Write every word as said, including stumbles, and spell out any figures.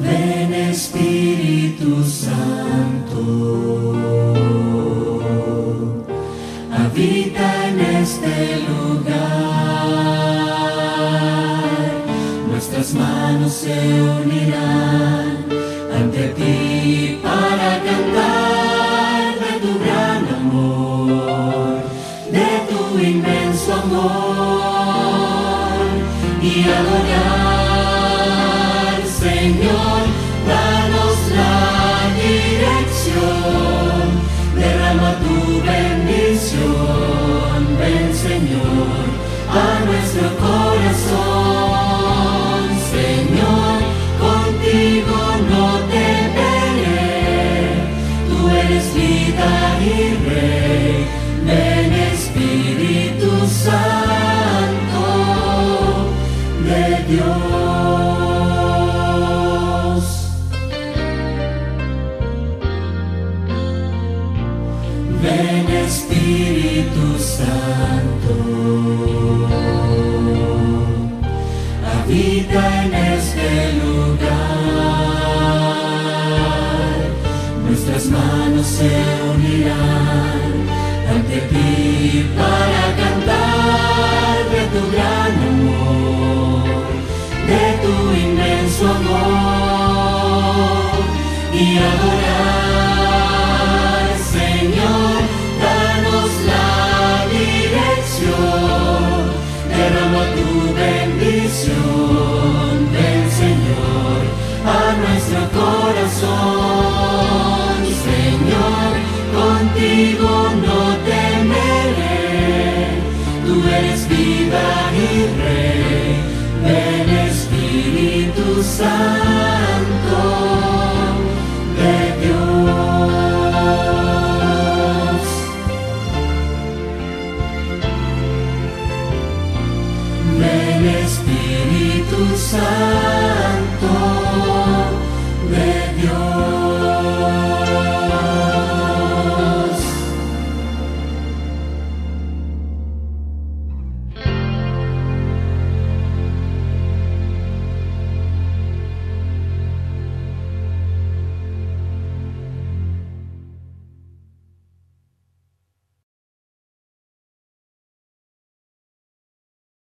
Ven Espíritu Santo, habita en este lugar. Nuestras manos se unirán ante ti para cantar de tu gran amor, de tu inmenso amor, y adorar, Señor, danos la dirección, derrama tu bendición. Ven, Señor, a nuestro corazón. Señor, contigo no temeré, tú eres vida y Rey. Ven, Espíritu Santo de Dios. Ven, Espíritu Santo, habita en este lugar. Nuestras manos se unirán ante ti para cantar de tu gran amor, de tu inmenso amor, y adorar, Señor, danos la dirección, derrama tu bendición. Ven, Señor, a nuestro corazón. Señor, contigo no temeré, tú eres vida y Rey. Ven, Espíritu Santo de Dios. Ven, Espíritu Santo